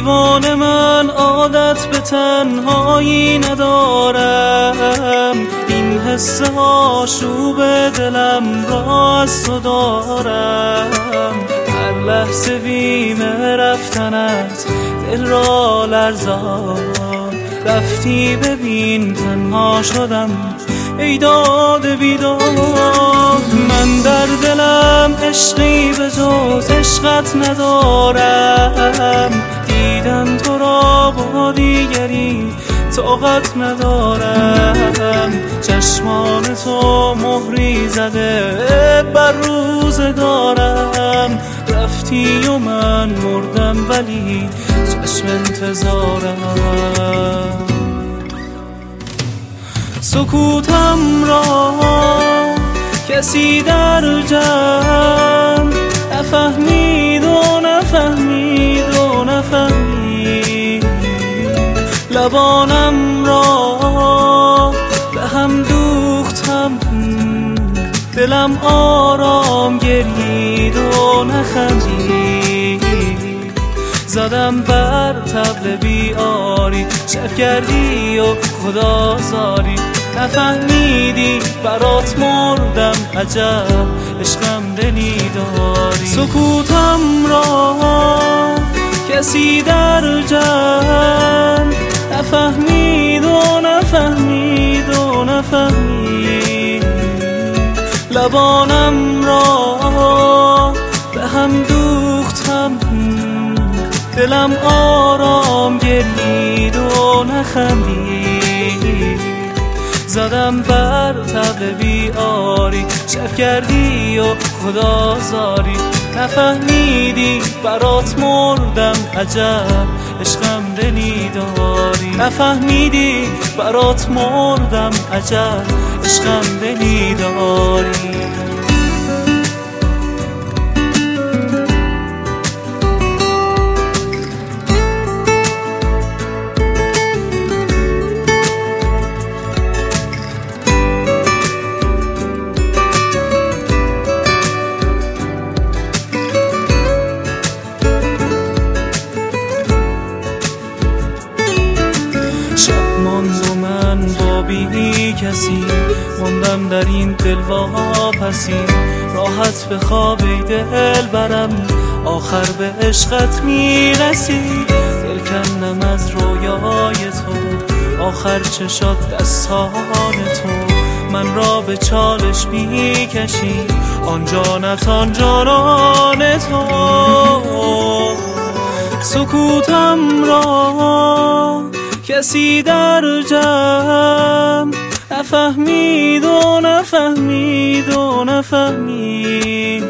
دیوانه من عادت به تنهایی ندارم، این حس آشوب دلم را از تو دارم. هر لحظه بیم رفتنت دل را لرزان، رفتی ببین تنها شدم ای داد بیداد. من در دلم عشقی به جز عشقت ندارم، دیدم تو را با دیگری طاقت ندارم. چشمان تو مهری زده بر روزگارم، رفتی و من مردم ولی چشم انتظارم. سکوتم را کسی در جمع نفهمید و نفهمید و نفهمید. لبانم را به هم دوختم، دلم آرام گرید و نخندید. زدم بر طبل بیاری، شب کردی و خدا زاری. نفهمیدی برات مردم، عجب عشقم دلی داری. سکوتم را کسی در جمع نفهمید و نفهمید و نفهمید. لبانم را به هم دوختم، دلم آرام گرید و نخندید. زدم بر طبل بیاری، شب کردی و خدا زاری. نفهمیدی برات مردم، عجب عشقم دلی داری. نفهمیدی برات مردم، عجب عشقم دلی داری. بی کسی موندم در این دل واپسی، راحت به خواب ای دل برم، آخر به عشقت میرسی. دل کندم از رویای تو، آخر چه شد دستان تو. من را به چالش میکشی، آن جانت آن جانان تو. سکوتم را کسی در جمع نفهمید و نفهمید و نفهمید.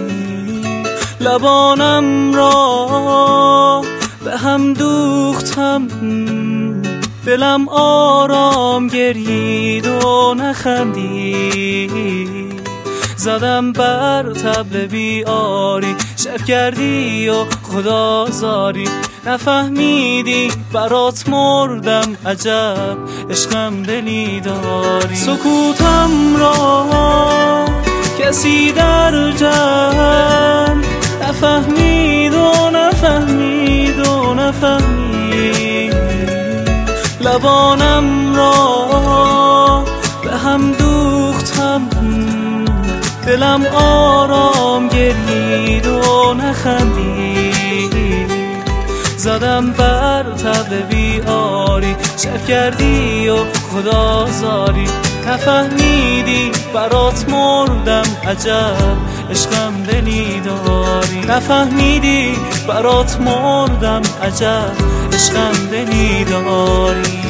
لبانم را به هم دوختم، دلم آرام گرید و نخندید. زدم بر طبل بیاری، شب کردی و خدا زاری. نفهمیدی برات مردم، عجب عشقم دلی داری. سکوتم را کسی در جمع نفهمید و نفهمید و نفهمید. لبانم را به هم دوختم، دلم آرام گرید و نخندید. زدم بر طبل بیاری، شب کردی و خدا زاری. نفهمیدی برات مردم، عجب عشقم دلی داری. نفهمیدی برات مردم، عجب عشقم دلی داری.